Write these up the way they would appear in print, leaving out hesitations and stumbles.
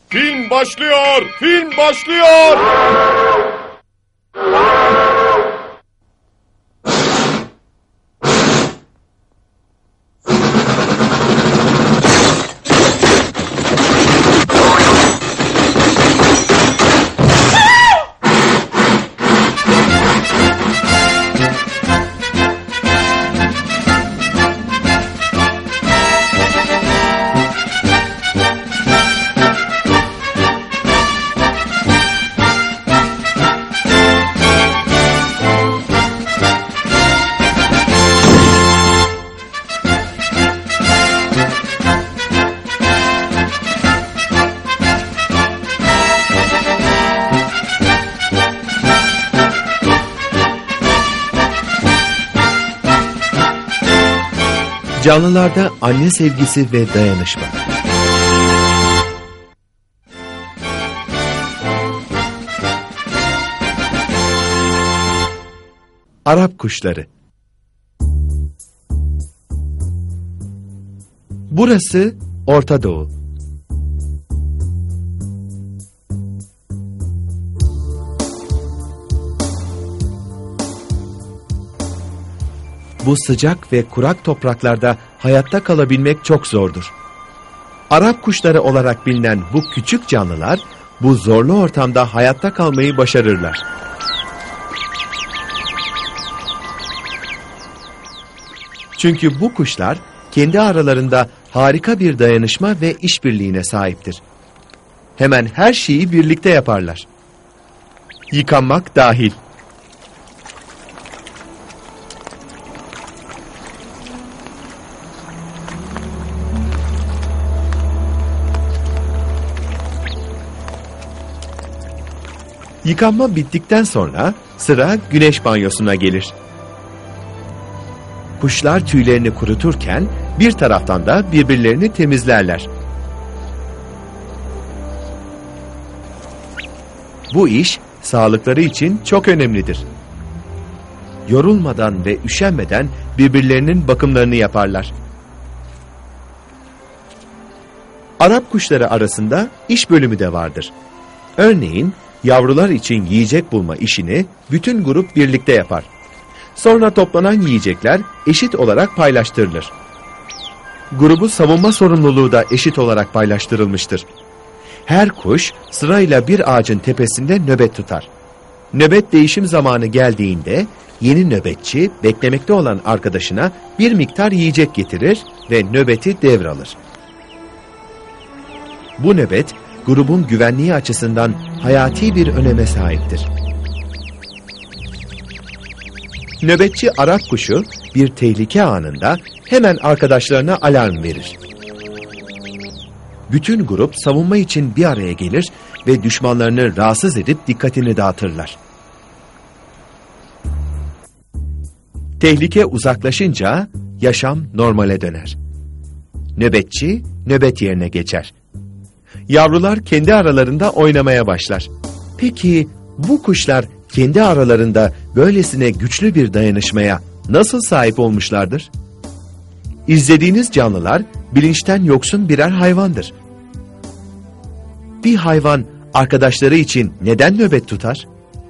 Film başlıyor! Film başlıyor! Canlılarda anne sevgisi ve dayanışma. Arap kuşları. Burası Orta Doğu. Bu sıcak ve kurak topraklarda hayatta kalabilmek çok zordur. Arap kuşları olarak bilinen bu küçük canlılar, bu zorlu ortamda hayatta kalmayı başarırlar. Çünkü bu kuşlar kendi aralarında harika bir dayanışma ve işbirliğine sahiptir. Hemen her şeyi birlikte yaparlar. Yıkanmak dahil. Yıkanma bittikten sonra sıra güneş banyosuna gelir. Kuşlar tüylerini kuruturken bir taraftan da birbirlerini temizlerler. Bu iş sağlıkları için çok önemlidir. Yorulmadan ve üşenmeden birbirlerinin bakımlarını yaparlar. Arap kuşları arasında iş bölümü de vardır. Örneğin yavrular için yiyecek bulma işini bütün grup birlikte yapar. Sonra toplanan yiyecekler eşit olarak paylaştırılır. Grubu savunma sorumluluğu da eşit olarak paylaştırılmıştır. Her kuş sırayla bir ağacın tepesinde nöbet tutar. Nöbet değişim zamanı geldiğinde yeni nöbetçi beklemekte olan arkadaşına bir miktar yiyecek getirir ve nöbeti devralır. Bu nöbet grubun güvenliği açısından hayati bir öneme sahiptir. Nöbetçi Arap kuşu bir tehlike anında hemen arkadaşlarına alarm verir. Bütün grup savunma için bir araya gelir ve düşmanlarını rahatsız edip dikkatini dağıtırlar. Tehlike uzaklaşınca yaşam normale döner. Nöbetçi nöbet yerine geçer. Yavrular kendi aralarında oynamaya başlar. Peki bu kuşlar kendi aralarında böylesine güçlü bir dayanışmaya nasıl sahip olmuşlardır? İzlediğiniz canlılar bilinçten yoksun birer hayvandır. Bir hayvan arkadaşları için neden nöbet tutar?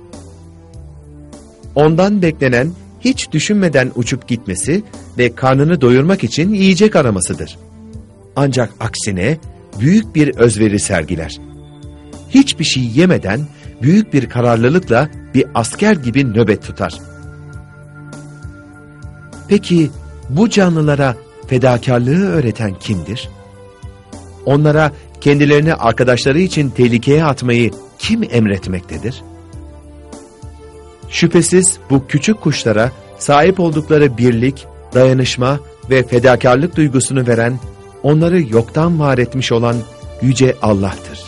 Ondan beklenen hiç düşünmeden uçup gitmesi ve karnını doyurmak için yiyecek aramasıdır. Ancak aksine büyük bir özveri sergiler. Hiçbir şey yemeden büyük bir kararlılıkla bir asker gibi nöbet tutar. Peki bu canlılara fedakarlığı öğreten kimdir? Onlara kendilerini arkadaşları için tehlikeye atmayı kim emretmektedir? Şüphesiz bu küçük kuşlara sahip oldukları birlik, dayanışma ve fedakarlık duygusunu veren, onları yoktan var etmiş olan Yüce Allah'tır.